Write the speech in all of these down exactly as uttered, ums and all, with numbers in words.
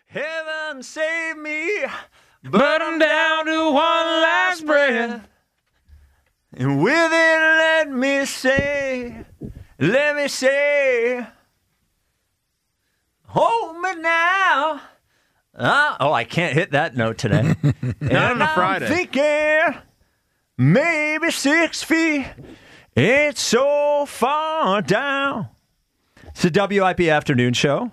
Heaven save me, but I'm down to one last breath. And with it, let me say, let me say, hold me now. Uh, oh, I can't hit that note today. Not on a Friday. I'm thinking maybe six feet. It's so far down. It's the W I P Afternoon Show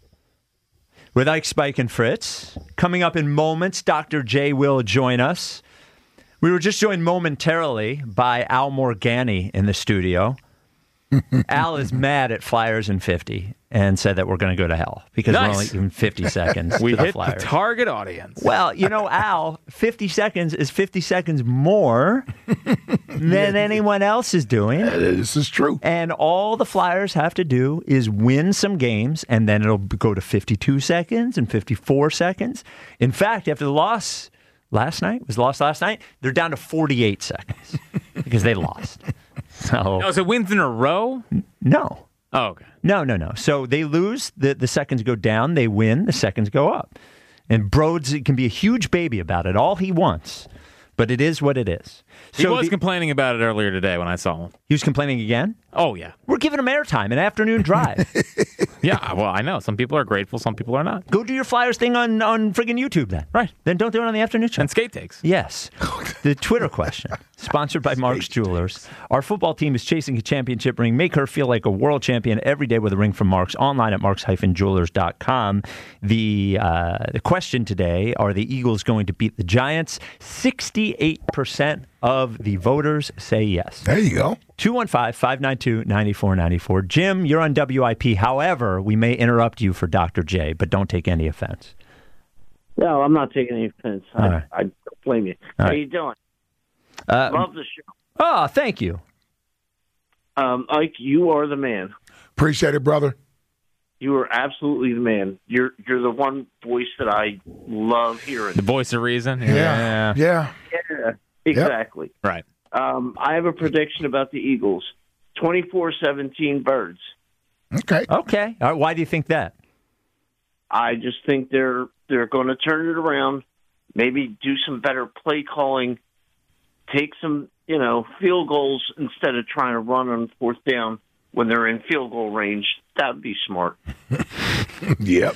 with Ike, Spike, and Fritz. Coming up in moments, Doctor J will join us. We were just joined momentarily by Al Morgani in the studio. Al is mad at Flyers in fifty and said that we're going to go to hell because Nice. we're only giving fifty seconds We to the hit the Flyers. target audience. Well, you know, Al, fifty seconds is fifty seconds more than anyone else is doing. This is true. And all the Flyers have to do is win some games, and then it'll go to fifty-two seconds and fifty-four seconds. In fact, after the loss last night, was the loss last night, they're down to forty-eight seconds because they lost. So, Oh, so wins in a row? no. Oh, okay. No, no, no. So they lose, the, the seconds go down, they win, the seconds go up. And Broads can be a huge baby about it, all he wants. But it is what it is. He So was the- complaining about it earlier today when I saw him. he was complaining again? Oh, yeah. We're giving him airtime, an afternoon drive. Yeah, well, I know. Some people are grateful, some people are not. Go do your Flyers thing on, on friggin' YouTube then. Right. Then don't do it on the afternoon show. And skate takes. Yes. The Twitter question, sponsored by Mark's Jewelers. Our football team is chasing a championship ring. Make her feel like a world champion every day with a ring from Mark's. Online at marks dash jewelers dot com. The, uh, the question today, are the Eagles going to beat the Giants? sixty-eight percent of the voters say yes. There you go. two one five, five nine two, nine four nine four. Jim, you're on W I P. However, we may interrupt you for Doctor J, but don't take any offense. No, I'm not taking any offense. I, All right. I don't blame you. All How right. you doing? Uh, Love the show. oh, thank you. Um, Ike, you are the man. Appreciate it, brother. You are absolutely the man. You're you're the one voice that I love hearing. The voice of reason. Yeah. Yeah. Yeah, exactly. Right. Um, I have a prediction about the Eagles. twenty-four seventeen Birds. Okay. Okay. All right, why do you think that? I just think they're they're going to turn it around. Maybe do some better play calling. Take some, you know, field goals instead of trying to run on fourth down when they're in field goal range. That would be smart. Yep.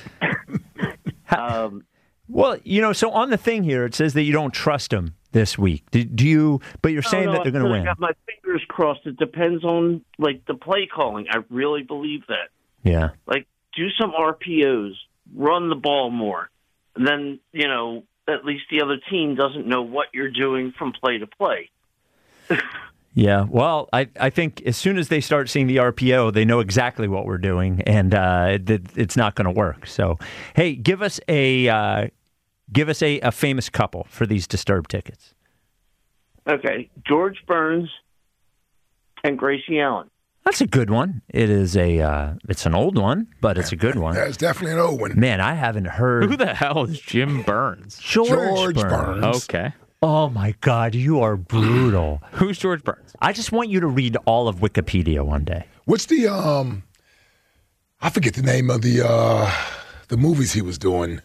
Um, Well, you know, so on the thing here, it says that you don't trust them this week. Do, do you? But you're saying no, that they're going to I win. got my fingers crossed. It depends on like the play calling. I really believe that. Yeah. Like, do some R P Os, run the ball more, and then you know at least the other team doesn't know what you're doing from play to play. Yeah. Well, I, I think as soon as they start seeing the R P O, they know exactly what we're doing, and uh, it, it's not going to work. So, hey, give us a uh, give us a, a famous couple for these Disturbed tickets. Okay, George Burns and Gracie Allen. That's a good one. It is a uh, it's an old one, but it's a good one. That's definitely an old one. Man, I haven't heard Who the hell is Jim Burns? George, George Burns. Burns. Okay. Oh my God, you are brutal. Who's George Burns? I just want you to read all of Wikipedia one day. What's the um? I forget the name of the uh the movies he was doing.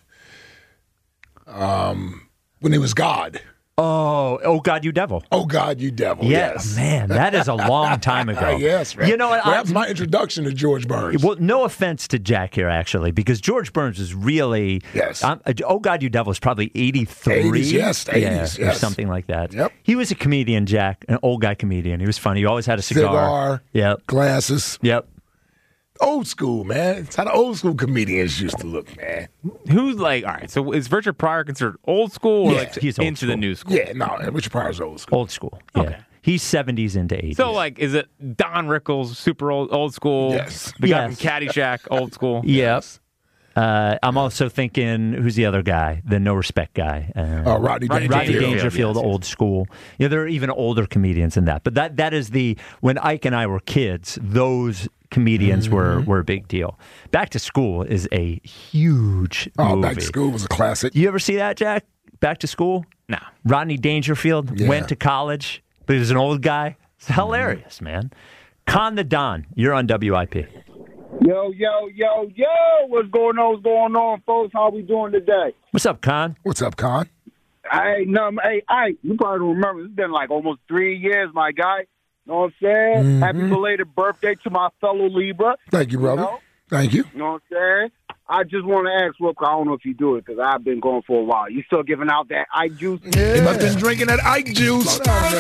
Um, when he was God. Oh, oh God, you devil. Oh God, you devil. Yeah, Yes. man, that is a long time ago. yes. Man. You know what? Well, I- that was my introduction to George Burns. Well, no offense to Jack here, actually, because George Burns is really. Yes. Um, oh God, you devil is probably eighty-three. eighties, yes, eighties, yeah, or yes. something like that. Yep. He was a comedian, Jack, an old guy comedian. He was funny. He always had a cigar. Cigar. Yep. Glasses. Yep. Old school, man. It's how the old school comedians used to look, man. Who's like, all right, so is Richard Pryor considered old school or Yeah, like he's old into the school. new school? Yeah, no, Richard Pryor's old school. Old school. Yeah. Okay. He's seventies into eighties. So, like, is it Don Rickles, super old, old school? Yes. The guy Yes. from Caddyshack, old school? Yep. Uh, I'm also thinking, who's the other guy? The no respect guy. Uh, Uh, Rodney Rodney Dangerfield. Rodney Dangerfield, Dangerfield, yes, yes. old school. Yeah, there are even older comedians than that. But that that is the when Ike and I were kids, those comedians Mm-hmm. were were a big deal. Back to School is a huge Oh, movie. Back to School was a classic. You ever see that, Jack? Back to School? No. Rodney Dangerfield Yeah. went to college, but he was an old guy. It's hilarious, man. Con the Don, you're on W I P. Yo, yo, yo, yo, what's going on, what's going on, folks? How we doing today? What's up, Con? What's up, Con? Hey, no, hey, hey, you probably don't remember. It's been like almost three years, my guy. Know what I'm saying? Mm-hmm. Happy belated birthday to my fellow Libra. Thank you, brother. You know? Thank you. You know what I'm saying? I just want to ask real quick. I don't know if you do it because I've been going for a while. You still giving out that Ike juice? Yeah. He must have been drinking that Ike juice.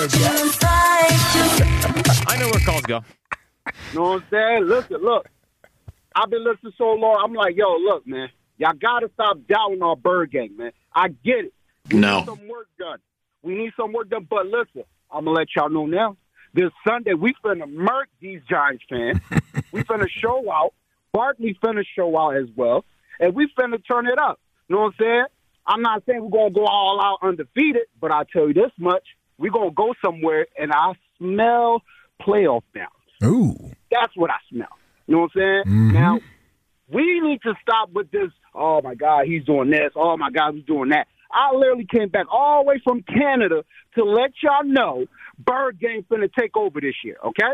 I know where calls go. You know what I'm saying? Listen, look. I've been listening so long. I'm like, yo, look, man. Y'all got to stop doubting our bird gang, man. I get it. We No. need some work done. We need some work done. But listen, I'm going to let y'all know now. This Sunday, we finna murk these Giants fans. We finna show out. Barkley finna show out as well. And we finna turn it up. You know what I'm saying? I'm not saying we're going to go all out undefeated, but I'll tell you this much. We're going to go somewhere, and I smell playoff bounce. Ooh. That's what I smell. You know what I'm saying? Mm-hmm. Now, we need to stop with this, oh, my God, he's doing this. Oh, my God, he's doing that. I literally came back all the way from Canada to let y'all know Bird Gang finna take over this year, okay?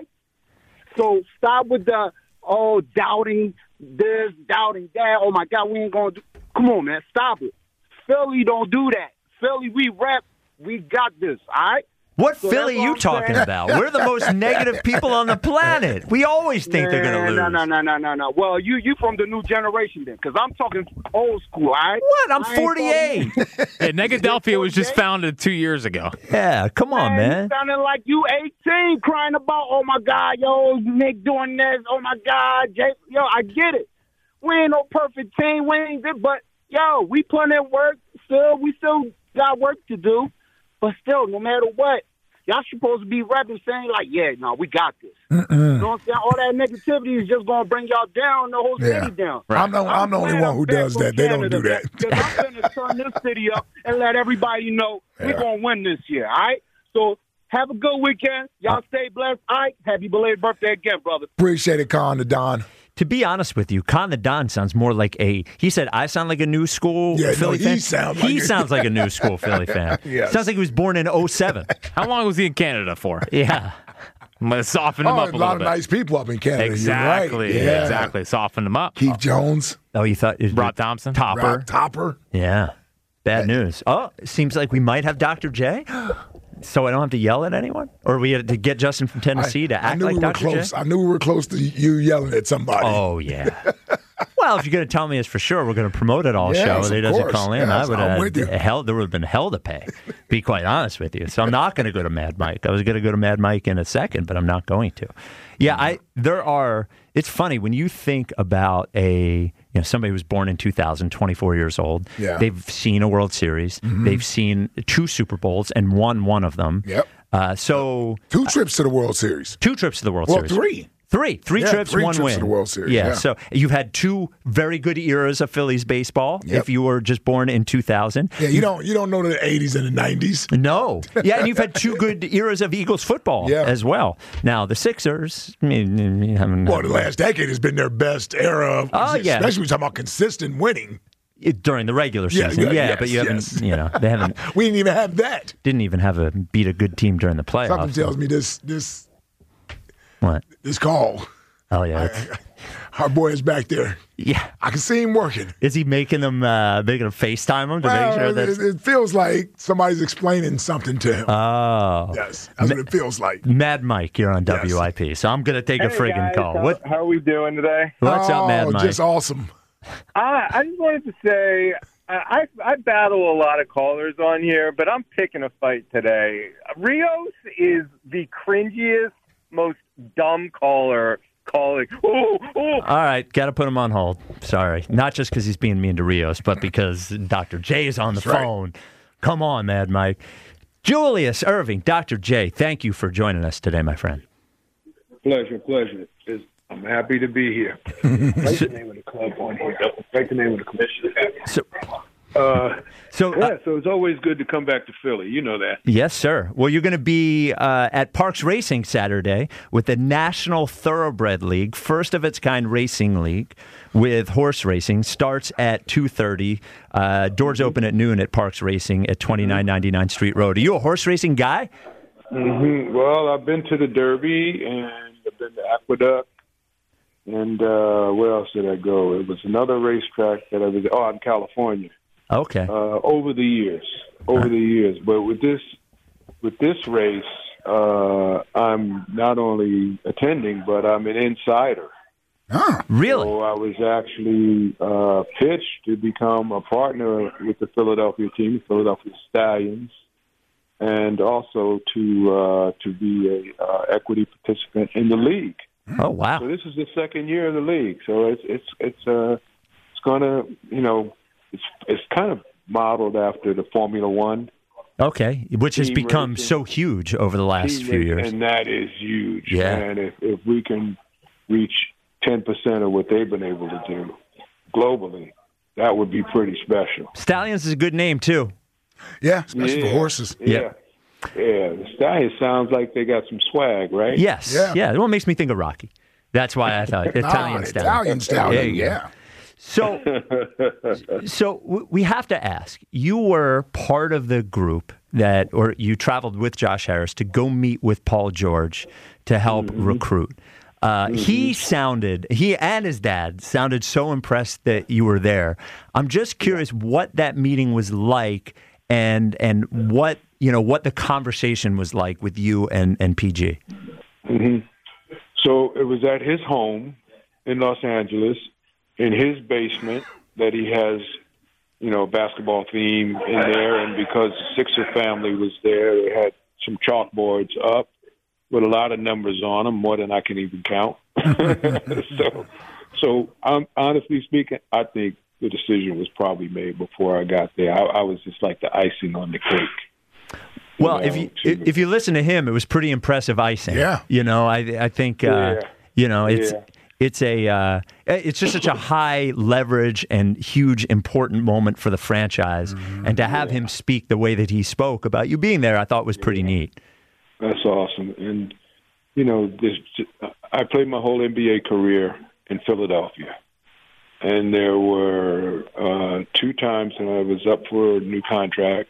So stop with the, oh, doubting this, doubting that. Oh, my God, we ain't going to do. Come on, man, stop it. Philly don't do that. Philly, we rap. We got this, all right? What So Philly that's what you I'm talking saying. about? We're the most negative people on the planet. We always think they're going to Man, lose. No, no, no, no, no, no. Well, you you from the new generation then, because I'm talking old school, all right? What? I'm I ain't forty-eight. Yeah, Negadelphia was just founded two years ago. Yeah, come on, man. You sounding like you eighteen, crying about, oh my God, yo, Nick doing this, oh my God, Jay. Yo, I get it. We ain't no perfect team, we ain't good, but yo, we putting in work. Still, we still got work to do, but still, no matter what, y'all supposed to be rapping, saying like, yeah, no, we got this. Mm-mm. You know what I'm saying? All that negativity is just gonna bring y'all down, the whole Yeah. city down. I'm the, I'm the only glad one I'm who back does from that. They don't Canada, do that. Because I'm going to turn this city up and let everybody know Yeah. we're going to win this year, all right? So have a good weekend. Y'all stay blessed. All right, happy belated birthday again, brother. Appreciate it, Con, the Don. To be honest with you, Con the Don sounds more like a. He said, "I sound like a new school Yeah, no, Philly he fan." sound he like a- sounds like a new school Philly fan. Yes. Sounds like he was born in oh seven. How long was he in Canada for? Yeah. I'm going to soften him Oh, up a a lot little of bit. nice people up in Canada. Exactly. You're right. Yeah. Exactly. Soften him up. Keith Jones, Oh, you thought it was Rod Thompson. Topper? Rob Topper. Yeah. Bad news. Oh, it seems like we might have Doctor J. So I don't have to yell at anyone, or we had to get Justin from Tennessee to I act knew like we were Doctor J. close. I knew we were close to you yelling at somebody. Oh yeah. Well, if you're going to tell me it's for sure, we're going to promote it all Yes, show. of If he doesn't course. call in, Yes, I would I'm have with you. hell. There would have been hell to pay. Be quite honest with you. So I'm not going to go to Mad Mike. I was going to go to Mad Mike in a second, but I'm not going to. Yeah, I. There are. It's funny when you think about a you know somebody who was born in two thousand, twenty-four years old. Yeah. They've seen a World Series. Mm-hmm. They've seen two Super Bowls and won one of them. Yep. Uh, so Two trips to the World Series. two trips to the World Well, Series. three. Three. Three Yeah, trips, three one trips win. to the World Series, Yeah, yeah. so you've had two very good eras of Phillies baseball Yep. if you were just born in two thousand. Yeah, you don't you don't know the eighties and the nineties. No. Yeah, and you've had two good eras of Eagles football Yeah. as well. Now, the Sixers, I mean, you haven't- Well, the last decade has been their best era. Of, Oh, yeah. Especially when you're talking about consistent winning. it- during the regular Yeah, season. yeah, Yeah, yes, but you haven't, yes. you know, they haven't, We didn't even have that. didn't even have a beat a good team during the playoffs. Something tells me this this What? this call. Oh, yeah. it's- Our boy is back there. Yeah. I can see him working. Is he making them, uh, making them FaceTime him to Well, make sure that. it, it feels like somebody's explaining something to him. Oh. yes, that's what it feels like. Mad Mike, you're on Yes. W I P, so I'm going to take a Hey, friggin' guys, call. How, What, how are we doing today? what's up, Mad Oh, Mike? just awesome. I, I just wanted to say I, I I battle a lot of callers on here, but I'm picking a fight today. Rios is the cringiest, most dumb caller calling. Oh, oh. All right, got to put him on hold. Sorry. Not just because he's being mean to Rios, but because Doctor J is on the That's right. phone. Come on, Mad Mike. Julius Irving, Doctor J, thank you for joining us today, my friend. Pleasure, pleasure. It's, I'm happy to be here. Write the name of the club on here. Write the name of the commission. So, Uh, so yeah, uh, so it's always good to come back to Philly. You know that. yes, sir. Well, you're going to be uh, at Parks Racing Saturday with the National Thoroughbred League, first of its kind racing league with horse racing. Starts at two thirty. Uh, doors open at noon at Parks Racing at twenty-nine ninety-nine Street Road. Are you a horse racing guy? hmm Well, I've been to the Derby and I've been to Aqueduct. and uh, where else did I go? It was another racetrack that I was oh, in California. Okay. Uh, over the years, over Huh. the years, but with this with this race, uh, I'm not only attending, but I'm an insider. Oh, Really? So I was actually uh, pitched to become a partner with the Philadelphia team, the Philadelphia Stallions, and also to uh, to be a uh, equity participant in the league. Oh, wow. So this is the second year of the league. So it's it's it's uh it's gonna you know it's it's kind of modeled after the Formula One. Okay, which has Team become racing. so huge over the last team few race, years. and that is huge. Yeah. And if if we can reach ten percent of what they've been able to do globally, that would be pretty special. Stallions is a good name, too. yeah, especially for Yeah. horses. Yeah. Yeah. Yeah, the Stallions sounds like they got some swag, right? Yes. Yeah. Yeah. Well, it makes me think of Rocky. That's why I thought Italian Ah, Stallion. Italian stallion, There you go. yeah. So, so w- we have to ask. You were part of the group that, or you traveled with Josh Harris to go meet with Paul George to help Mm-hmm. recruit. Uh, He sounded, he and his dad sounded so impressed that you were there. I'm just curious what that meeting was like, and and what you know what the conversation was like with you and and P G. hmm So it was at his home in Los Angeles, in his basement, that he has, you know, a basketball theme in there. And because the Sixer family was there, they had some chalkboards up with a lot of numbers on them, more than I can even count. so, so um, honestly speaking, I think the decision was probably made before I got there. I, I was just like the icing on the cake. Well, know, if you to- if you listen to him, it was pretty impressive icing. Yeah. you know, I I think uh, Yeah. you know it's Yeah. it's a uh, it's just such a high leverage and huge important moment for the franchise, and to have him speak the way that he spoke about you being there, I thought was pretty neat. That's awesome. And, you know, this, I played my whole N B A career in Philadelphia. And there were uh, two times that I was up for a new contract.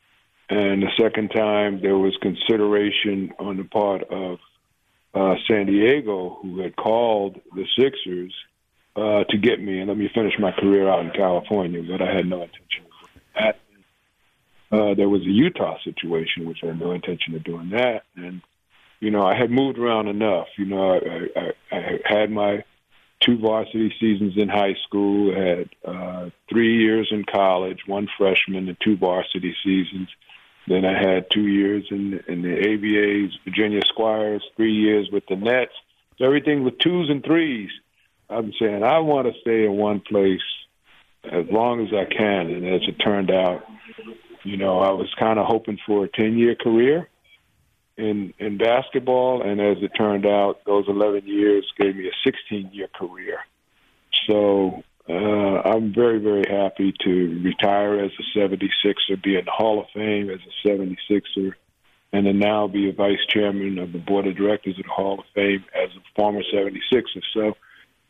And the second time there was consideration on the part of uh, San Diego, who had called the Sixers uh, to get me and let me finish my career out in California, but I had no intention of doing that. Uh, there was a Utah situation, which I had no intention of doing that. And, you know, I had moved around enough. You know, I, I, I had my two varsity seasons in high school, had uh, three years in college, one freshman and two varsity seasons. Then I had two years in, in the A V As, Virginia Squires, three years with the Nets. So everything with twos and threes. I'm saying I want to stay in one place as long as I can. And as it turned out, you know, I was kind of hoping for a ten-year career in in basketball, and as it turned out, those eleven years gave me a sixteen-year career. So uh, I'm very, very happy to retire as a seventy-sixer, be in the Hall of Fame as a seventy-sixer, and then now be a vice chairman of the board of directors of the Hall of Fame as a former seventy-sixer. So uh,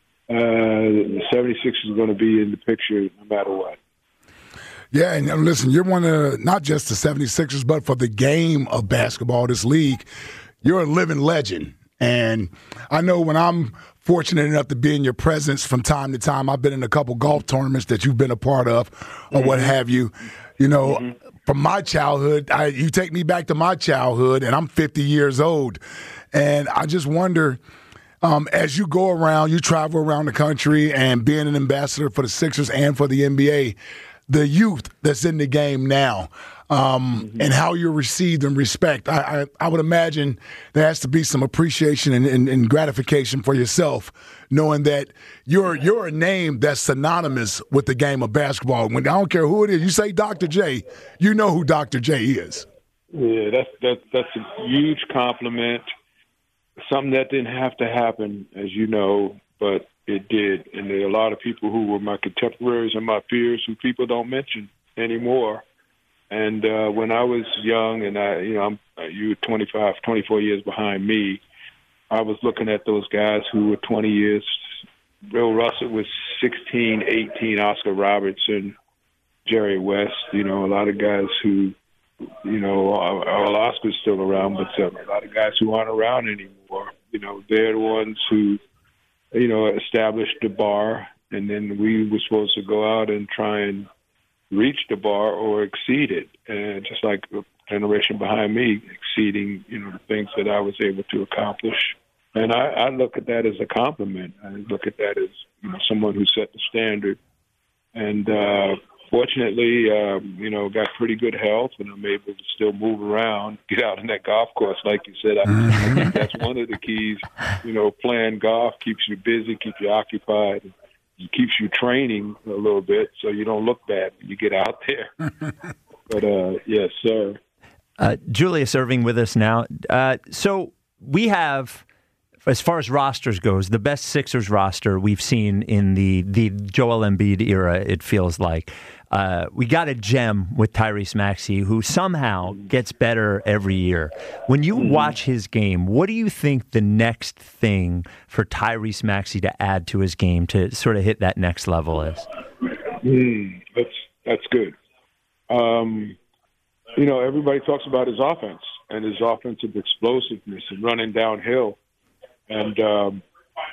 the seventy-sixers are going to be in the picture no matter what. Yeah, and uh, listen, you're one of not just the seventy-sixers, but for the game of basketball, this league, you're a living legend. And I know when I'm fortunate enough to be in your presence from time to time, I've been in a couple golf tournaments that you've been a part of or mm-hmm. what have you. You know, mm-hmm. from my childhood, I, you take me back to my childhood, and I'm fifty years old. And I just wonder, um, as you go around, you travel around the country and being an ambassador for the Sixers and for the N B A, the youth that's in the game now, um, mm-hmm. and how you're received and respect. I, I, I would imagine there has to be some appreciation and, and, and gratification for yourself, knowing that you're you're a name that's synonymous with the game of basketball. When I don't care who it is, you say Doctor J, you know who Doctor J is. Yeah, that's that, that's a huge compliment. Something that didn't have to happen, as you know, but it did. And there are a lot of people who were my contemporaries and my peers who people don't mention anymore. And uh, when I was young, and I, you know, I'm you twenty-five, twenty-four years behind me, I was looking at those guys who were twenty years. Bill Russell was sixteen, eighteen, Oscar Robertson, Jerry West, you know, a lot of guys who, you know, well, Oscar's still around, but uh, a lot of guys who aren't around anymore. You know, they're the ones who you know, established the bar, and then we were supposed to go out and try and reach the bar or exceed it. And just like the generation behind me, exceeding, you know, the things that I was able to accomplish. And I, I look at that as a compliment. I look at that as, you know, someone who set the standard. And uh, fortunately, um, you know, got pretty good health, and I'm able to still move around, get out on that golf course. Like you said, I, I think that's one of the keys. You know, playing golf keeps you busy, keeps you occupied, it keeps you training a little bit so you don't look bad when you get out there. But, uh, yes, sir. Uh, Julius Erving with us now. Uh, so we have, as far as rosters goes, the best Sixers roster we've seen in the, the Joel Embiid era, it feels like. Uh, we got a gem with Tyrese Maxey, who somehow gets better every year. When you watch his game, what do you think the next thing for Tyrese Maxey to add to his game to sort of hit that next level is? Mm, that's that's good. Um, you know, everybody talks about his offense and his offensive explosiveness and running downhill. And, um,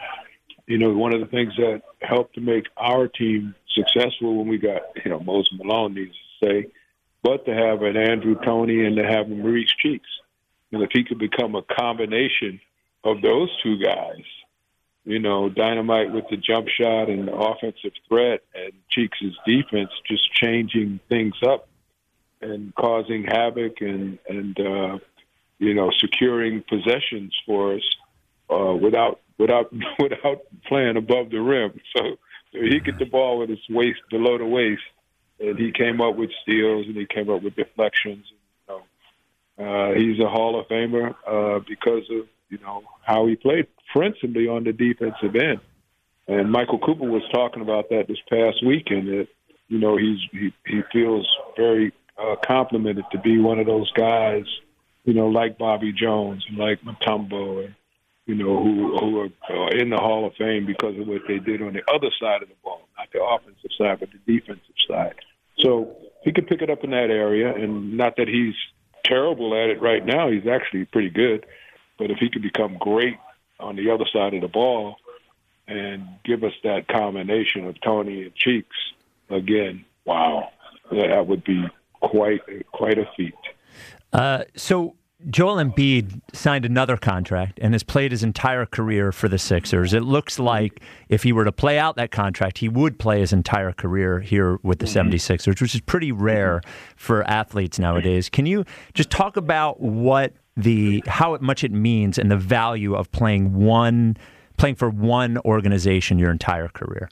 you know, one of the things that helped to make our team successful when we got, you know, Moses Malone, needs to say, but to have an Andrew Toney and to have Maurice Cheeks. And if he could become a combination of those two guys, you know, dynamite with the jump shot and the offensive threat, and Cheeks' defense just changing things up and causing havoc and, and uh, you know, securing possessions for us uh, without without without playing above the rim. So he get the ball with his waist below the waist, and he came up with steals and he came up with deflections. You know, uh, he's a Hall of Famer uh, because of, you know, how he played principally on the defensive end. And Michael Cooper was talking about that this past weekend. That, you know, he's he, he feels very uh, complimented to be one of those guys, you know, like Bobby Jones and like Mutombo, and you know, who who are uh, in the Hall of Fame because of what they did on the other side of the ball, not the offensive side, but the defensive side. So he could pick it up in that area, and not that he's terrible at it right now. He's actually pretty good. But if he could become great on the other side of the ball and give us that combination of Toney and Cheeks, again, wow, that would be quite quite a feat. Uh, so Joel Embiid signed another contract and has played his entire career for the Sixers. It looks like if he were to play out that contract, he would play his entire career here with the mm-hmm. seventy-sixers, which is pretty rare for athletes nowadays. Can you just talk about what the how much it means and the value of playing one playing for one organization your entire career?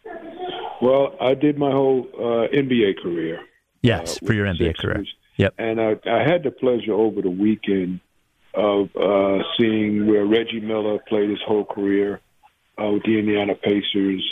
Well, I did my whole uh, N B A career. Yes, uh, for your N B A Sixers. Career. Yep. And I, I had the pleasure over the weekend of uh, seeing where Reggie Miller played his whole career uh, with the Indiana Pacers,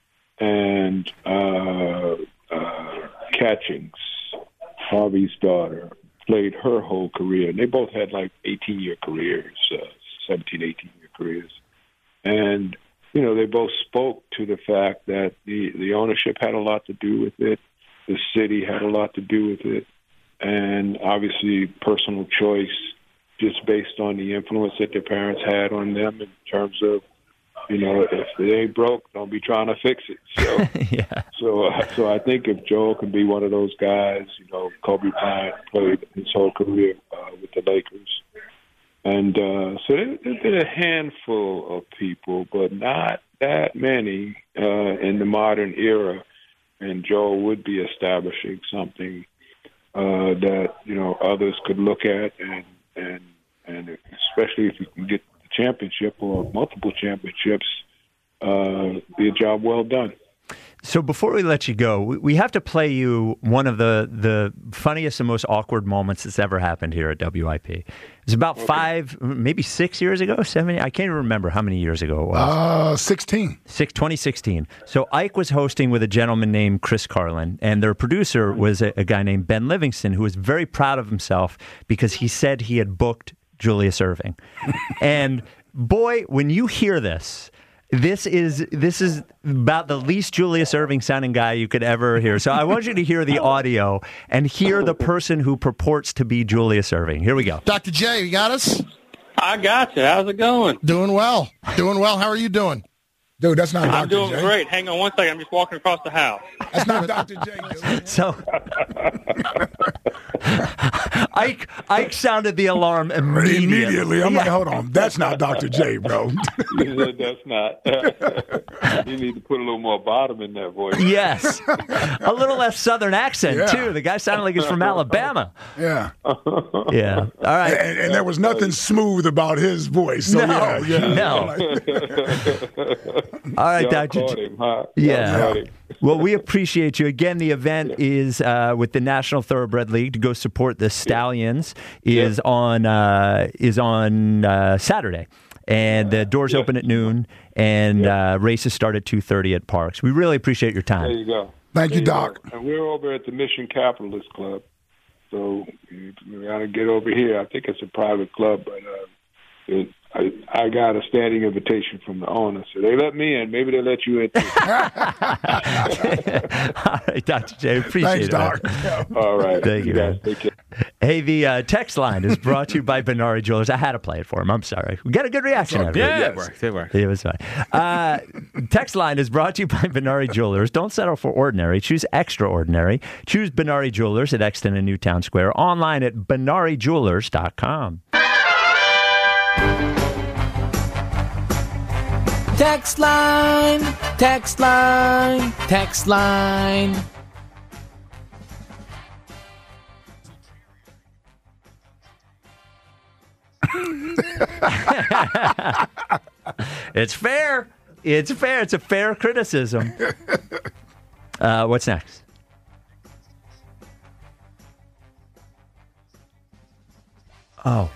and uh, uh, Catchings, Harvey's daughter, played her whole career. And they both had like eighteen-year careers, uh, seventeen, eighteen-year careers. And, you know, they both spoke to the fact that the, the ownership had a lot to do with it. The city had a lot to do with it. And obviously personal choice just based on the influence that their parents had on them in terms of, you know, if it ain't broke, don't be trying to fix it. So, yeah. so, uh, so I think if Joel can be one of those guys, you know, Kobe Bryant played his whole career uh, with the Lakers. And uh, so there, there's been a handful of people, but not that many uh, in the modern era. And Joel would be establishing something Uh, that, you know, others could look at, and and and especially if you can get the championship or multiple championships, uh, be a job well done. So before we let you go, we, we have to play you one of the, the funniest and most awkward moments that's ever happened here at W I P. It was about okay. five, maybe six years ago, seven, I can't even remember how many years ago it was. Uh, sixteen. Six, twenty sixteen. So Ike was hosting with a gentleman named Chris Carlin, and their producer was a, a guy named Ben Livingston, who was very proud of himself because he said he had booked Julius Erving. And boy, when you hear this, This is this is about the least Julius Erving sounding guy you could ever hear. So I want you to hear the audio and hear the person who purports to be Julius Erving. Here we go. Doctor J, you got us? I got you. How's it going? Doing well. Doing well. How are you doing? Dude, that's not I'm Doctor doing J. great. Hang on one second. I'm just walking across the house. That's not Doctor J. Dude. So Ike Ike sounded the alarm immediately. Immediately. I'm Yeah. like, hold on. That's not Doctor J, bro. He said that's not. You need to put a little more bottom in that voice. Yes. A little less southern accent, Yeah. too. The guy sounded like he's from Alabama. Yeah. Yeah. All right. And, and there was nothing smooth about his voice. So, No, yeah, yeah. no. All right, Y'all Doctor caught J. him, huh? Yeah. Y'all caught him. Well, we appreciate you. Again, the event is uh, with the National Thoroughbred League to go support the Stallions is on uh, is on uh, Saturday. And the doors Yeah. open at noon, and uh, races start at two thirty at Parks. We really appreciate your There time. you go. Thank There you, go. Doc. And we're over at the Mission Capitalist Club. So you, you got to get over here. I think it's a private club, but uh, it, I, I got a standing invitation from the owner. So they let me in. Maybe they let you in, too. All right, Doctor J. Appreciate Thanks, it. man. Doc. All right. Thank you, guys. man. Take care. Hey, the uh, text line is brought to you by Benari Jewelers. I had to play it for him. I'm sorry. We got a good reaction out of it. Yeah, Yes. it works. It works. It was fine. Uh, text line is brought to you by Benari Jewelers. Don't settle for ordinary. Choose extraordinary. Choose Benari Jewelers at Exton and Newtown Square. Online at benari jewelers dot com. Text line, text line, text line. It's fair. It's fair. It's a fair criticism. Uh, what's next? Oh.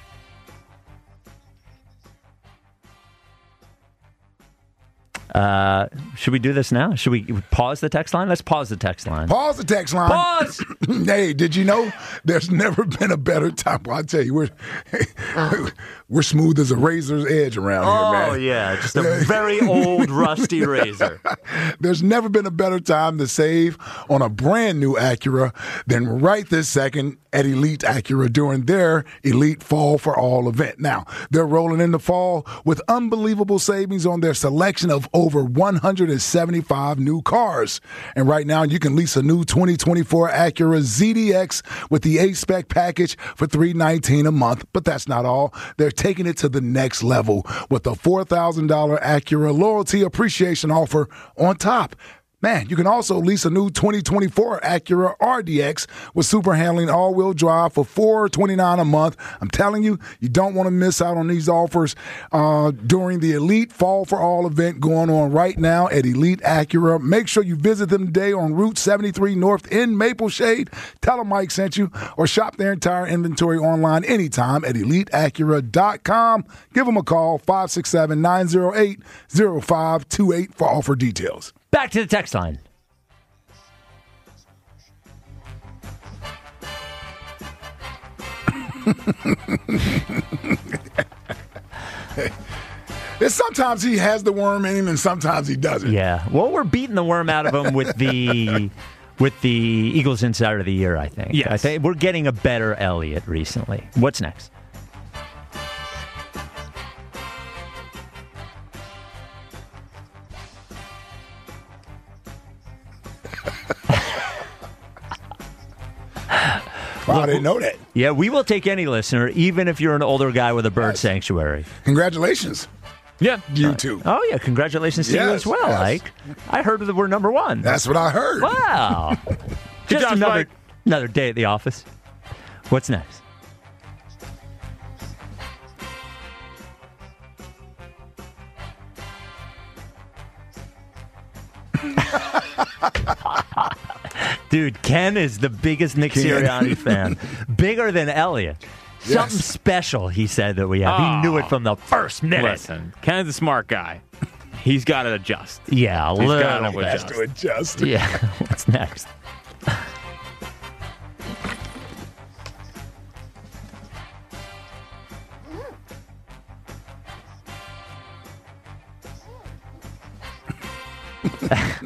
Uh, should we do this now? Should we pause the text line? Let's pause the text line. Pause the text line. Pause! Hey, did you know there's never been a better time? Well, I tell you, we're we're smooth as a razor's edge around Oh, here, man. yeah. Just a very old, rusty razor. There's never been a better time to save on a brand new Acura than right this second at Elite Acura during their Elite Fall for All event. Now, they're rolling into fall with unbelievable savings on their selection of over one hundred seventy-five new cars. And right now, you can lease a new twenty twenty-four Acura Z D X with the A-Spec package for three hundred nineteen dollars a month. But that's not all. They're taking it to the next level with a four thousand dollars Acura loyalty appreciation offer on top. Man, you can also lease a new twenty twenty-four Acura R D X with super handling all-wheel drive for four hundred twenty-nine dollars a month. I'm telling you, you don't want to miss out on these offers uh, during the Elite Fall for All event going on right now at Elite Acura. Make sure you visit them today on Route seventy-three North in Maple Shade. Tell them Mike sent you, or shop their entire inventory online anytime at elite acura dot com. Give them a call, five six seven, nine zero eight, zero five two eight for offer details. Back to the text line. It's sometimes he has the worm in him and sometimes he doesn't. Yeah. Well, we're beating the worm out of him with the with the Eagles Insider of the Year, I think. Yes. I think we're getting a better Elliott recently. What's next? Wow, I didn't know that. Yeah, we will take any listener, even if you're an older guy with a bird Yes. sanctuary. Congratulations, Yeah. you two. Oh, yeah. Congratulations to you Yes, as well, yes. Ike. I heard that we're number one. That's what I heard. Wow. Just job, another, Mike. another day at the office. What's next? Dude, Ken is the biggest Nick Ken. Sirianni fan. Bigger than Elliott. Something Yes. special, he said, that we have. He knew it from the first minute. Listen, Ken's a smart guy. He's got to adjust. Yeah, a He's little gotta bit. adjust. To adjust. Yeah, what's next?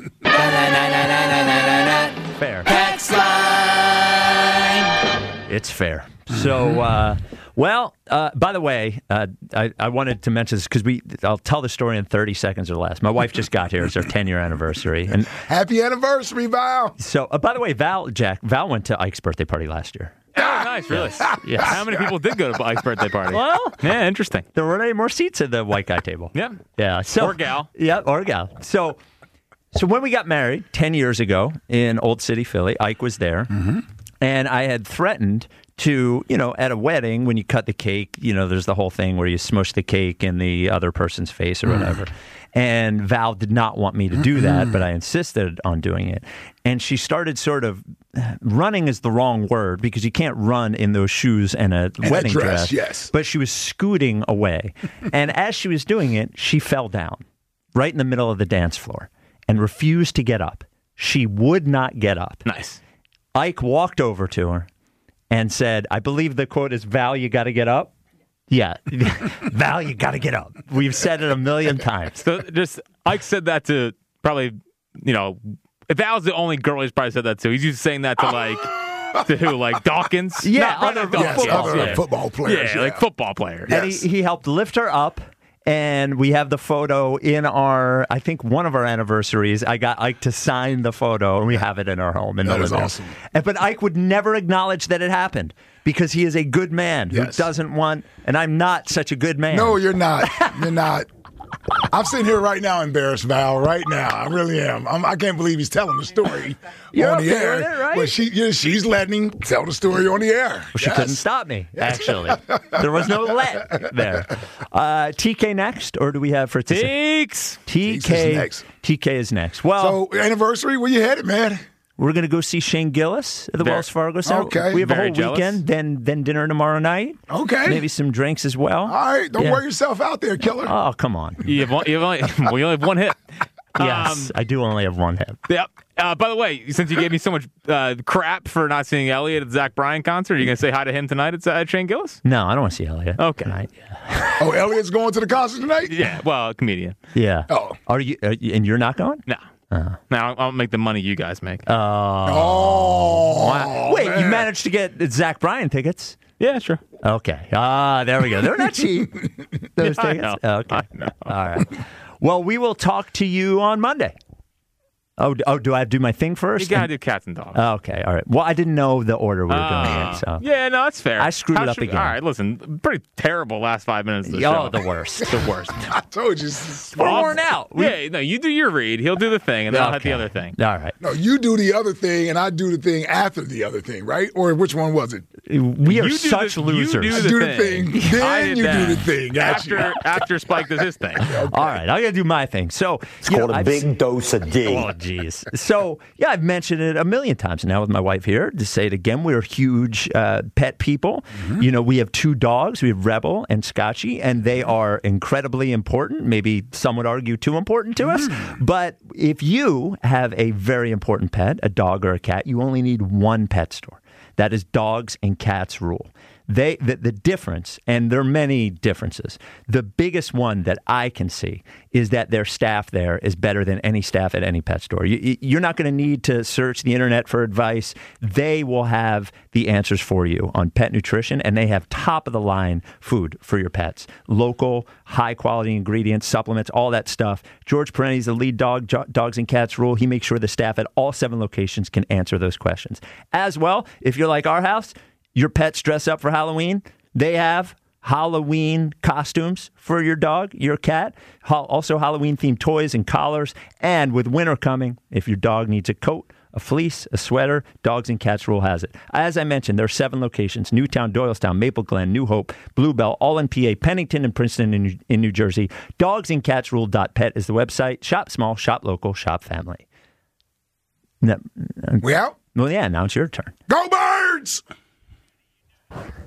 Fair. Text line. It's fair. So, uh, well, uh, by the way, uh, I, I wanted to mention this because we I'll tell the story in thirty seconds or less. My wife just got here. It's our ten-year anniversary. And happy anniversary, Val. So, uh, by the way, Val, Jack, Val went to Ike's birthday party last year. Oh, nice, really? Yes. How many people did go to Ike's birthday party? Well, yeah, interesting. There weren't any more seats at the white guy table. Yeah. Yeah. So, or gal. Yeah, or gal. So, so when we got married ten years ago in Old City, Philly, Ike was there. Mm-hmm. And I had threatened to, you know, at a wedding, when you cut the cake, you know, there's the whole thing where you smush the cake in the other person's face or whatever. Mm. And Val did not want me to do that, but I insisted on doing it. And she started sort of, running is the wrong word because you can't run in those shoes and a and wedding a dress, dress. Yes. But she was scooting away. And as she was doing it, she fell down right in the middle of the dance floor and refused to get up. She would not get up. Nice. Ike walked over to her and said, I believe the quote is, Val, you got to get up. Yeah. Val, you got to get up. We've said it a million times. So just, Ike said that to probably, you know, if Val's the only girl he's probably said that to, he's used to saying that to like, to who, like Dawkins? Yeah, Not, other, Dawkins. yes, football, other yeah. football players. Yeah, Yeah, like football players. And Yes. he, he helped lift her up. And we have the photo in our, I think one of our anniversaries, I got Ike to sign the photo, and we have it in our home. In That is Millendale. awesome. And, but Ike would never acknowledge that it happened because he is a good man Yes. who doesn't want, and I'm not such a good man. No, you're not. You're not. I'm sitting here right now embarrassed, Val, right now. I really am. I'm, I can't believe he's telling the story You're on the okay air. with it, right? But she, yeah, she's letting him tell the story on the air. Well, she Yes. couldn't stop me, actually. There was no let there. Uh, T K next, or do we have for Teeks. T K? Teeks is next. T K is next. Well, So, anniversary, where you headed, man? we're going to go see Shane Gillis at the Very- Wells Fargo Center. Okay. We have a Very whole jealous. weekend, then then dinner tomorrow night. Okay. Maybe some drinks as well. All right. Don't Yeah. wear yourself out there, killer. Oh, come on. You have one, you have only, well, you only have one hit. Yes, Um, I do only have one hit. Yep. Uh, by the way, since you gave me so much uh, crap for not seeing Elliot at the Zach Bryan concert, are you going to say hi to him tonight at, uh, Shane Gillis? No, I don't want to see Elliot. Okay. Tonight. Yeah. Oh, Elliot's going to the concert tonight? Yeah, well, comedian. yeah. Oh. Are you? Are you and you're not going? No. Uh, No, I'll, I'll make the money you guys make. oh. Oh. Wow. Wait, man. you managed to get Zach Bryan tickets? yeah, sure. Okay. Ah, there we go. They're not cheap. Those Yeah, I tickets. know. Okay. I know. All right. Well, we will talk to you on Monday. Oh, d- oh, do I do my thing first? You got to And- do cats and dogs. Okay. All right. Well, I didn't know the order we were doing Uh, it. So. Yeah, no, that's fair. I screwed How it up should- again. All right, listen, pretty terrible last five minutes of the Oh, show. the worst. The worst. I told you. We're worn out. We- Yeah, no, you do your read. He'll do the thing, and then I'll hit Okay. the other thing. All right. No, you do the other thing, and I do the thing after the other thing, right? Or which one was it? We are You do such the, losers. You do I the do thing. the thing, I then did you do that. the thing. Got After you. after Spike does his thing. All right, I got to do my thing. So It's you called know, a I've big s- dose of D. Oh, jeez. So yeah, I've mentioned it a million times now with my wife here. To say it again, we're huge uh, pet people. Mm-hmm. You know, we have two dogs. We have Rebel and Scotchy, and they are incredibly important. Maybe some would argue too important to us. Mm. But if you have a very important pet, a dog or a cat, you only need one pet store. That is Dogs and Cats Rule. They the, the difference, and there are many differences. The biggest one that I can see is that their staff there is better than any staff at any pet store. You, you're not going to need to search the internet for advice. They will have the answers for you on pet nutrition, and they have top of the line food for your pets. Local, high quality ingredients, supplements, all that stuff. George Perenni's the lead dog, Jo- Dogs and Cats Rule. He makes sure the staff at all seven locations can answer those questions. As well, if you're like our house, your pets dress up for Halloween, they have Halloween costumes for your dog, your cat, Ho- also Halloween-themed toys and collars. And with winter coming, if your dog needs a coat, a fleece, a sweater, Dogs and Cats Rule has it. As I mentioned, there are seven locations: Newtown, Doylestown, Maple Glen, New Hope, Bluebell, all in P A, Pennington and Princeton in New, in New Jersey. dogs and cats rule dot pet is the website. Shop small, shop local, shop family. No, We out? well, yeah, now it's your turn. Go Birds!